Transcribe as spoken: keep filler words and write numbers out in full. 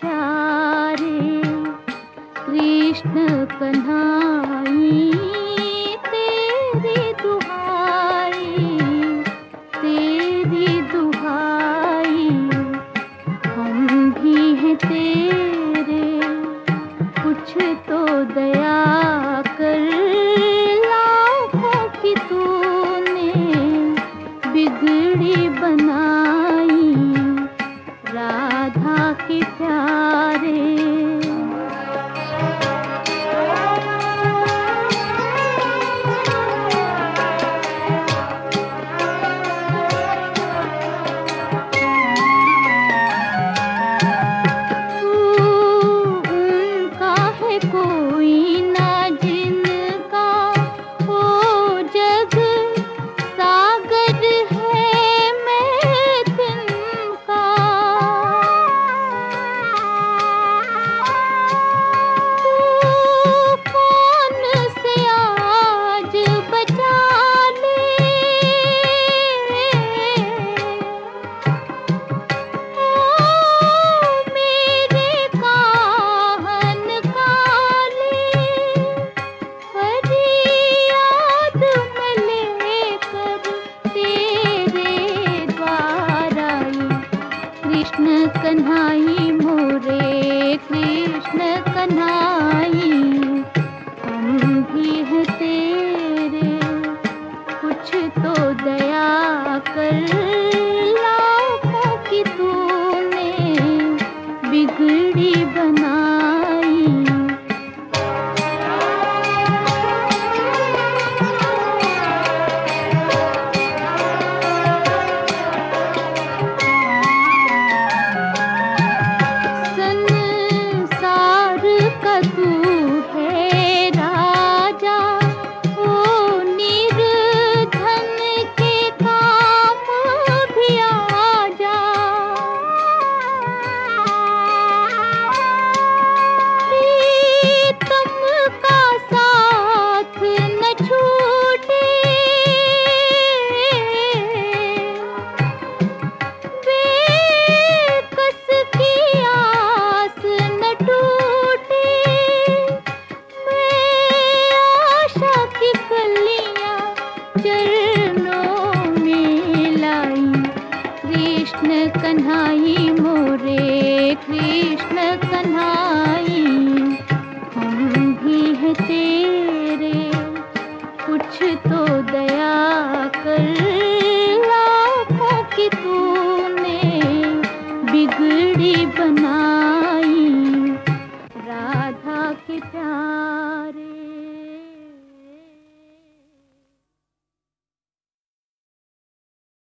प्यारे कृष्ण कन्हाई, तेरी दुहाई तेरी दुहाई, हम भी हैं तेरे, कुछ तो दया कर। लाखों की तूने बिगड़ी बनाई, राधा के प्यारे। कोई ना जिनका वो जग सागर है, मैं तिनका। तू कौन से आज बचा ले, कृष्ण कन्हाई मोरे कृष्ण कन्हाई, हम भी हैं तेरे, कुछ तो दया कर। लाखों की तूने बिगड़ी बनाई। तू है राजा, ओ निर्धन के काम भी आजा। प्रीतम का साथ न छूटे, बेकस की आस न टूटे। चरणों में लाई, कृष्ण कन्हाई मोरे कृष्ण कन्हाई, हम भी हैं तेरे, कुछ तो दया कर। लाखों की तूने बिगड़ी बनाई, राधा के प्यार।